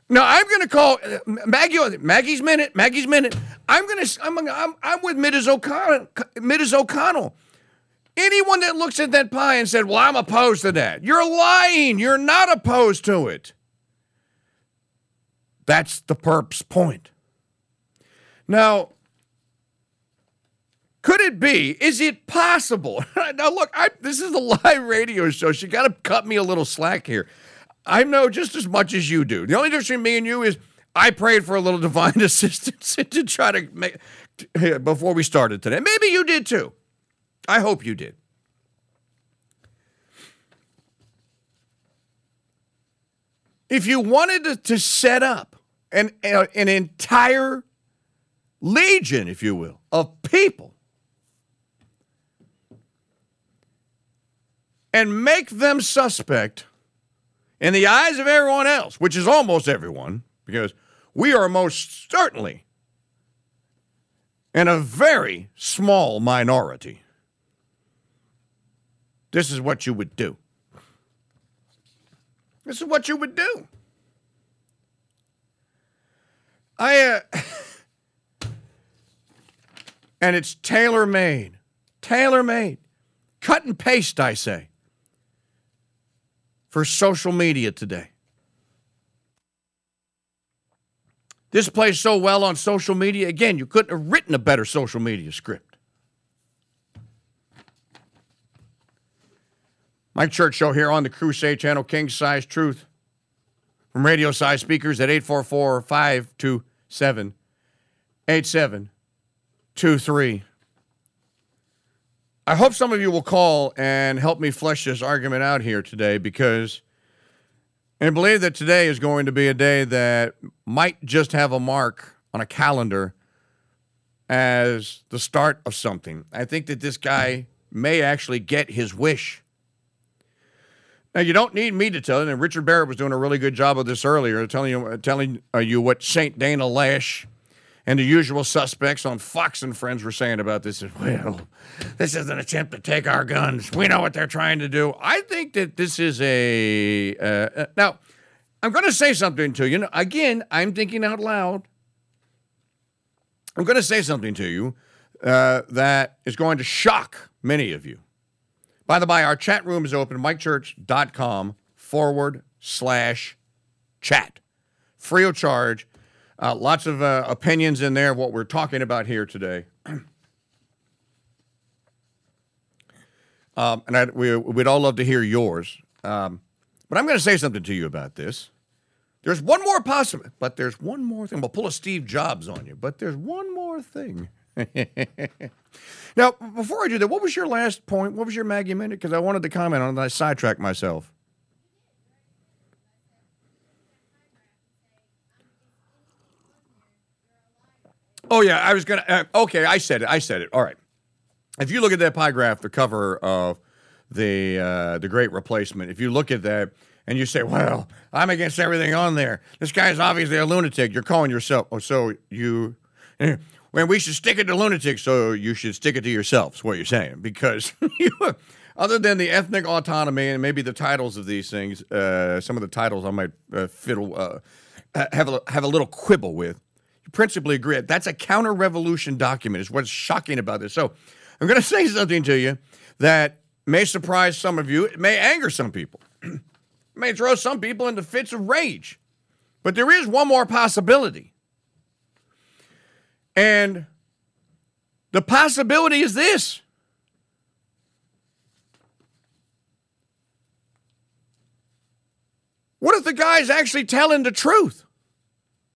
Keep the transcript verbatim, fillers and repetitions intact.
No, I'm going to call uh, Maggie. Maggie's minute. Maggie's minute. I'm going to. I'm. I'm. I'm with Missus O'Connell. Missus O'Connell. Anyone that looks at that pie and said, "Well, I'm opposed to that," you're lying. You're not opposed to it. That's the perp's point. Now, could it be? Is it possible? Now, look. I, this is a live radio show. So you got to cut me a little slack here. I know just as much as you do. The only difference between me and you is I prayed for a little divine assistance to try to make before we started today. Maybe you did too. I hope you did. If you wanted to, to set up an, an entire legion, if you will, of people and make them suspect in the eyes of everyone else, which is almost everyone, because we are most certainly in a very small minority, this is what you would do. This is what you would do. I, uh, and it's tailor-made. Tailor-made. Cut and paste, I say, for social media today. This plays so well on social media. Again, you couldn't have written a better social media script. Mike Church Show here on the Crusade Channel, King Size Truth, from radio size speakers at eight four four, five two seven, eight seven two three. I hope some of you will call and help me flesh this argument out here today, because I believe that today is going to be a day that might just have a mark on a calendar as the start of something. I think that this guy may actually get his wish. Now, you don't need me to tell you, and Richard Barrett was doing a really good job of this earlier, telling you, telling uh, you what Saint Dana Lash and the usual suspects on Fox and Friends were saying about this. Well, this is an attempt to take our guns. We know what they're trying to do. I think that this is a... Uh, uh, now, I'm going to say something to you. Again, I'm thinking out loud. I'm going to say something to you uh, that is going to shock many of you. By the by, our chat room is open, mikechurch.com forward slash chat. Free of charge. Uh, lots of uh, opinions in there of what we're talking about here today. um, and I, we, we'd all love to hear yours. Um, but I'm going to say something to you about this. There's one more possible, but there's one more thing. We'll pull a Steve Jobs on you, but there's one more thing. Now, before I do that, what was your last point? What was your Maggie minute? Because I wanted to comment on it, and I sidetracked myself. Oh, yeah, I was going to, uh, okay, I said it, I said it. All right. If you look at that pie graph, the cover of the uh, the Great Replacement, if you look at that and you say, well, I'm against everything on there. This guy's obviously a lunatic. You're calling yourself, oh, so you, well, we should stick it to lunatics, so you should stick it to yourself, is what you're saying. Because you, other than the ethnic autonomy and maybe the titles of these things, uh, some of the titles I might uh, fiddle, uh, have, a, have a little quibble with, principally agree. That's a counter-revolution document is what's shocking about this. So I'm going to say something to you that may surprise some of you. It may anger some people. It may throw some people into fits of rage. But there is one more possibility. And the possibility is this. What if the guy's actually telling the truth?